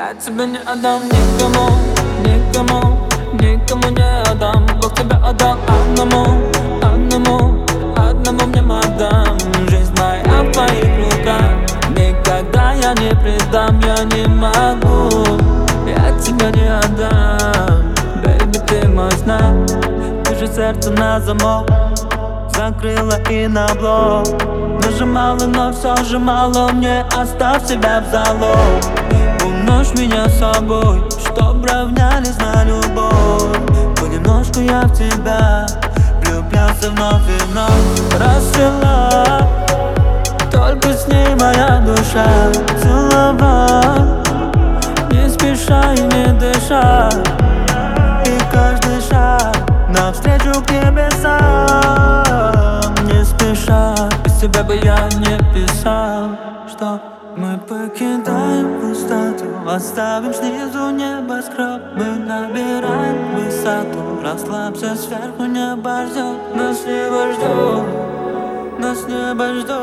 Я тебя не отдам никому, никому, никому не отдам. Бог тебя отдал одному, одному, одному мне отдам. Жизнь моя в твоих руках, никогда я не предам, я не могу. Я тебя не отдам, бэйби, ты мой знак. Ты же сердце на замок закрыла и на блок. Нажимала, но все же мало мне, оставь себя в залог. Умножь меня собой, чтоб равнялись на любовь. Понемножку я в тебя влюблялся вновь и вновь. Расцвела, только с ней моя душа. Целовал, не спеша и не дыша. И каждый шаг навстречу к небесам, не спеша. Без тебя бы я не писал, что мы покидаем пустоту, оставим снизу небоскреб. Мы набираем высоту, расслабься, сверху небо ждет. Нас небо ждет, нас небо ждет.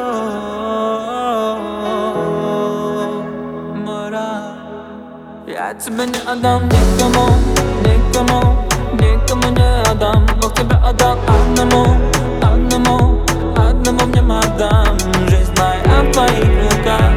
Мора, я тебя не отдам никому, никому, никому не отдам. Бог тебя отдал одному, одному, одному мне отдам. Жизнь моя в твоих руках,